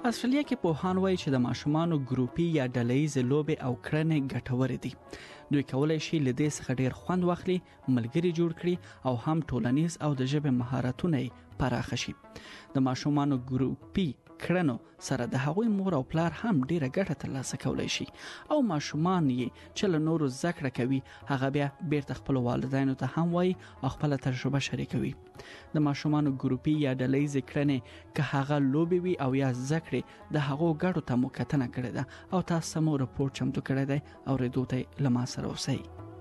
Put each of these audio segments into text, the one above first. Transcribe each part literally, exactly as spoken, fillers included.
استرالیا کې پوهان وایي چې د ماشومانو ګروپي یا ډله‌ییزې لوبې او کړنې ګټورې دي. دوی کولای شي له دې څخه ډیر خوند واخلي، ملګري جوړ کړي او هم ټولنیز او د ژبې مهارتونه یې پراخ شي. د ماشومانو ګروپي کړنو سره د هغوی مور او پلار هم ډیره ګټه ترلاسه کولای شي او ماشومان یې چې له نورو زده کوي هغه بیا بیرته خپل والدینو ته هم وایي او خپل تجربه شریکوي. د ماشومانو ګروپي یا ډله‌ییزې کړنې که هغه لوبې وي او یا زده کړې د هغو ګټو ته مو کتنه کړې ده او تاسو مو رپورټ چمتو کړی دی او ریډیو ته له ما سره اوسئ.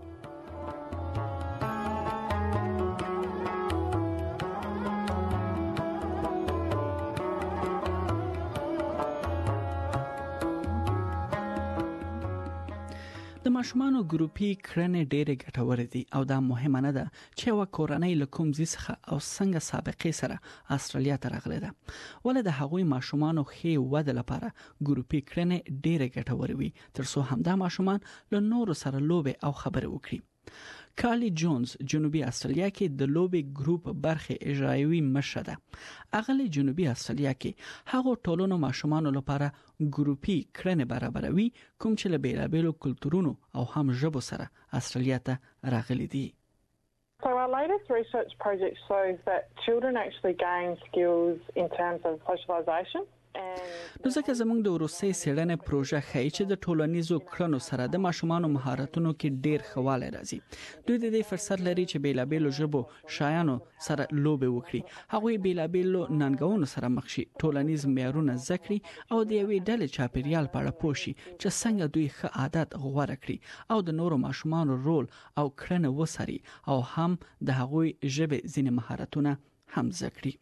د ماشومانو ګروپي کړنې ډېرې ګټورې دي او دا مهمه نه ده چې یو کورنۍ له کوم ځای څخه او څنګه سابقې سره استرالیا ته راغلې ده. ولې د هغوی ماشومانو ښې وده لپاره ګروپي کړنې ډېرې ګټورې وي ترڅو همدا ماشومان له نورو سره لوبې او خبرې وکړي. کارلی جونز جنوبي استرالیا کې د لوبې ګروپ برخه اجرایوي مشره ده. اغلی جنوبي استرالیا کې هغه ټولونو ماشومانو لپاره ګروپي کړنې برابروي کوم چې له بیلابېلو کلتورونو او هم ژبو سره استرالیا ته راغلي دي. So our latest research project shows that children actually gain skills in terms of socialisation. نو ځکه زموږ د وروستۍ څېړنې پروژه ښیي چې د ټولنیزو کړنو سره د ماشومانو مهارتونو کې ډېر ښهوالی راځي. دوی د دې فرصت لري چې بیلابېلو ژبو شایانو سره لوبې وکړي. هغوی بیلابېلو ننګونو سره مخ شي، ټولنیز معیارونه زده کړي او د یوې ډلې چاپیریال په اړه پوه شي چې څنګه دوی ښه عادت غوره کړي او د نورو ماشومانو رول او کړنې وڅاري او هم د هغوی ژبې ځینې مهارتونه هم زده کړي.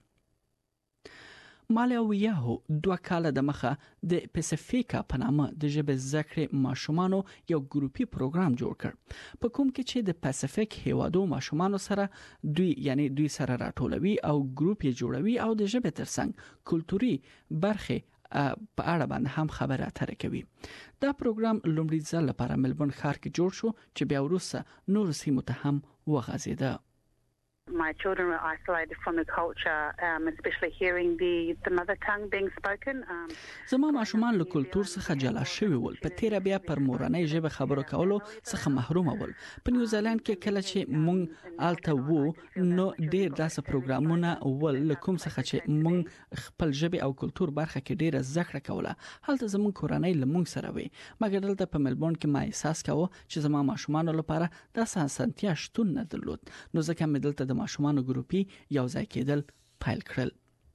مالیاویاهو دوه کاله د مخه د پاسفیکا په نامه د ژبې زده کړې ماشومانو یو ګروپي پروګرام جوړ کړ په کوم کې چې د پاسفیک هیوادو ماشومانو سره دوی یعنی دوی سره راټولوي او ګروپ یې جوړوي او د ژبې ترڅنګ کلتوري برخه په اړه باندې هم خبره اترې کوي. دا پروګرام لومړی ځل لپاره ملبورن ښار کې جوړ شو چې بیا وروسته نور سیمو ته هم وغځېده. My children were isolated from the culture, um, especially hearing the, the mother tongue being spoken. Um, زما ماشومان له کلتور څخه جلا شوي ول، په تیر بیا پر مورنۍ ژبه خبرو کولو څخه محروم ول. په نیوزیلند کې کله چې مونږ آلته وو نو ډېر داسې پروګرامونه ول کوم څخه چې مونږ خپل ژبه او کلتور برخه کې ډېر زده کړه کوله. هلته زموږ کورنۍ له مونږ سره وي، مګر دلته په ملبورن کې ما احساس کاوه چې زما ماشومان لپاره داسې اسانتیا شتون نه درلود. نو ځکه مې دلته د ماشومانو ګروپي یو ځای کېدل پیل کړل.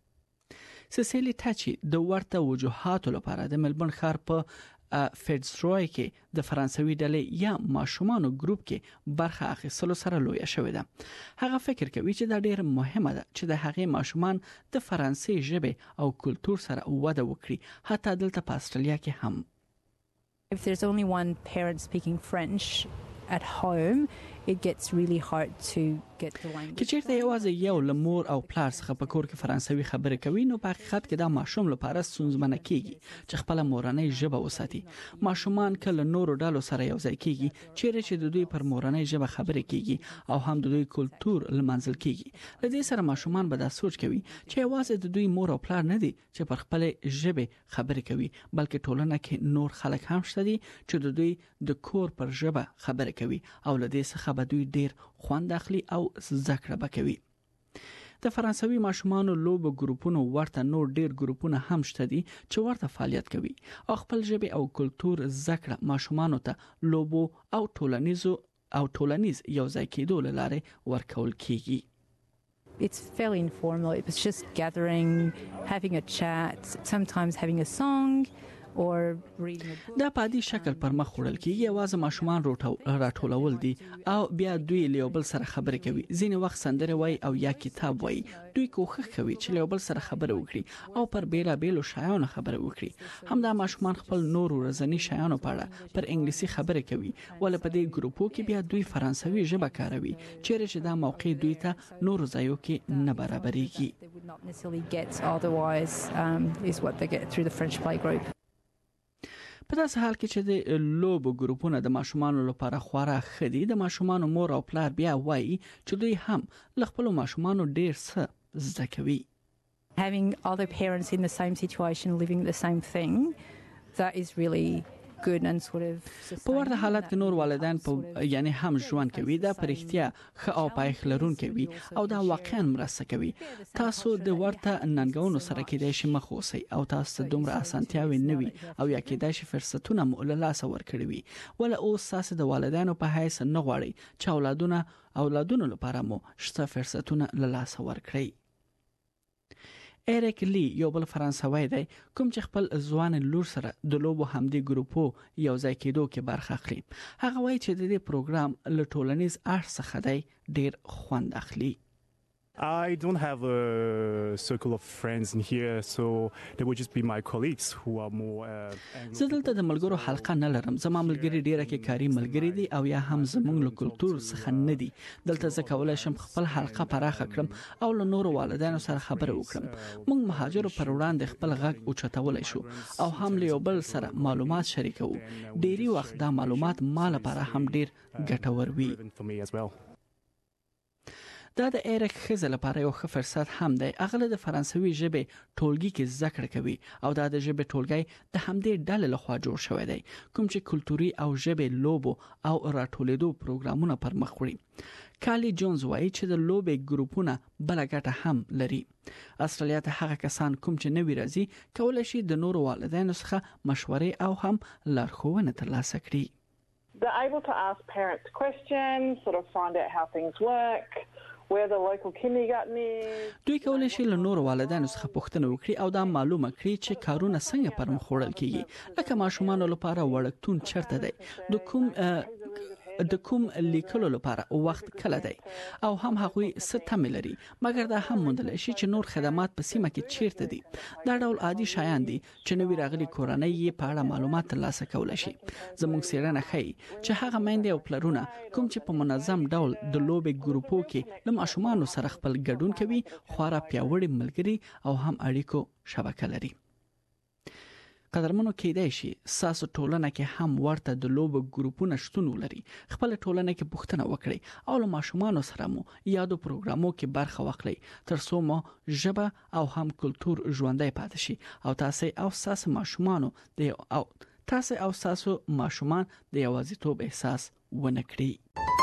سیسیلی ټاچي د ورته وجوهاتو لپاره د ملبورن ښار په فیډزروي کې د فرانسوي ډلې یا ماشومانو ګروپ کې برخه اخیستلو سره لوی شوې ده. هغه فکر کوي چې دا ډېر مهمه ده چې د هغې ماشومان د فرانسوي ژبې او کلتور سره وده وکړي، حتی دلته په استرالیا کې هم. If there's only one parent speaking French at home, it gets really hard to get the language. که چیرته یوازې یو لمور او پلار څخه په کور کې فرانسوي خبرې کوي نو په حقیقت کې دا ماشوم لپاره ستونزمنه کیږي چې خپل مورنۍ ژبه وساتي. ماشومان کله نورو ډلو سره یو ځای کیږي چیرې چې د دوی پر مورنۍ ژبه خبرې کیږي او هم د دوی کلتور لمانځل کیږي. له دې سره ماشومان به دا سوچ کوي چې یوازې د دوی مور او پلار نه دي چې پر خپل ژبه خبرې کوي، بلکې ټولنه کې نور خلک هم شته دي چې د دوی د کور پر ژبه خبرې کوي او له دې څخه به دوی ډیر خوند اخلي او زده کړه وکوي. د فرانسوي ماشومانو لوبو ګروپونو ورته نور ډیر ګروپونه هم شته دي چې ورته فعالیت کوي او خپل ژبه او کلتور زده کړه ماشومانو ته لوبو او ټولنیزو او ټولنیز یو ځای کېدو لاره ورکول کیږي. It's fairly informal. It's just gathering, having a chat, sometimes having a song or reading a book. دا په عادي شکل پر مخ وړل کیږي، یوازې ماشومان راټولول دي او بیا دوی له بل سره خبرې کوي. ځینې وخت سندره وای او یا کتاب وای. دوی کوښښ کوي چې له بل سره خبرې وکړي او پر بیلا بیلو شایانو خبرې وکړي. همدا ماشومان خپل نور ورځنی شایانو په اړه پر انګلیسي خبرې کوي، ول په دې ګروپو کې بیا دوی فرانسوي ژبه کاروي چیرې چې دا موقع دوی ته نور ځایو کې نه برابرېږي. They would not necessarily get otherwise um, is what they get through the French play group. په داسې حال کې چې د لوبو ګروپونه د ماشومانو لپاره خورا ښه دي، د ماشومانو مور او پلار بیا وایي چې دوی هم له خپلو ماشومانو ډېر څه زده کوي. Having other parents in the same situation living the same thing, that is really good and sort of په ورته حالت کې نور والدین په یعنی هم ژوند کوي دا پرختیا ښه او پایښت لرونکي وي او دا واقعا مرسته کوي. تاسو د ورته ننګونو سره کېدای شي مخ اوسئ او تاسو ته دومره اسانتیاوي نه وي او یا کېدای شي فرصتونه مو له لاسه ورکړي وي ولا اوس تاسو د والدینو په حیث نه غواړي چې اولادونه اولادونو لپاره مو شته فرصتونه له لاسه ورکړي. ایریک لی یو بل فرانسوی دی کوم چې خپل ځوان لور سره د لوبو همدي ګروپو یو ځای کېدو کې برخه اخلي. هغه وایي چې د دې پروګرام له ټولنیز اړخ څخه دی ډیر خوند اخلي. I don't have a circle of friends in here, so they would just be my colleagues who are more. زه دلته د ملګرو حلقه نه لرم. زما ملګری ډیره کې کاری ملګری دي او یا هم زموږ له کلچر څخه نه دي. دلته زه کولای شم خپل حلقه پراخه کړم او له نورو والدینو سره خبرې وکړم. موږ مهاجرو پر وړاندې خپل غږ اوچتولای شو او هم له یو بل سره معلومات شریکو. ډیری وخت دا معلومات مال لپاره هم ډیر ګټور وي. دا د ایریک خزل لپاره یو ښه فرصت هم دی. اغله د فرانسوي ژبې ټولګي کې زده کړه کوي او دا د ژبې ټولګي د همدې ډلې لخوا جوړ شوی دی کوم چې کلتوري او ژبې لوبو او راټولېدو پروګرامونه پر مخ وړي. کالی جونز وایي چې د لوبې ګروپونه بل ګټه هم لري. استرالیا ته هغه کسان کوم چې نوی راځي کولای شي د نورو والدینو څخه مشورې او هم لارښوونه ترلاسه کړي. They're able to ask parents questions, sort of find out how things work. where the local kindergarten is. دوی کولای شي له نور والدینو څخه پوښتنه وکړي او دا معلومه کړي چې کارونه څنګه پر مخ وړل کیږي. لکه ماشومان لپاره وړکتون چرته دی، د کوم د کوم لیکلو لپاره وخت کله دی او هم هغوی ستم لري، مګر دا هم موندل شي چې نور خدمات په سیمه کې چیرته دي. دا ډول عادي شایان دي چې نوی راغلي کورنۍ یې په اړه معلومات ترلاسه کولای شي. زموږ څېړنه ښيي چې هغه میندې او پلرونه کوم چې په منظم ډول د لوبې ګروپو کې له ماشومانو سره خپل ګډون کوي، خورا پیاوړي ملګري او هم اړیکو شبکه لري. قدرمنو کېدای شي ساسو ټولنه کې هم ورته د لوب ګروپونو شتون ولري. خپل ټولنه کې پوښتنه وکړئ او له ماشومانو سره مو یادو پروګرامو کې برخه واخلئ ترڅو مو ژبه او هم کلچر ژوندۍ پاتې شي او تاسو او ساسو ماشومانو د او تاسو او ساسو ماشومان د یوازیتوب احساس ونه کړي.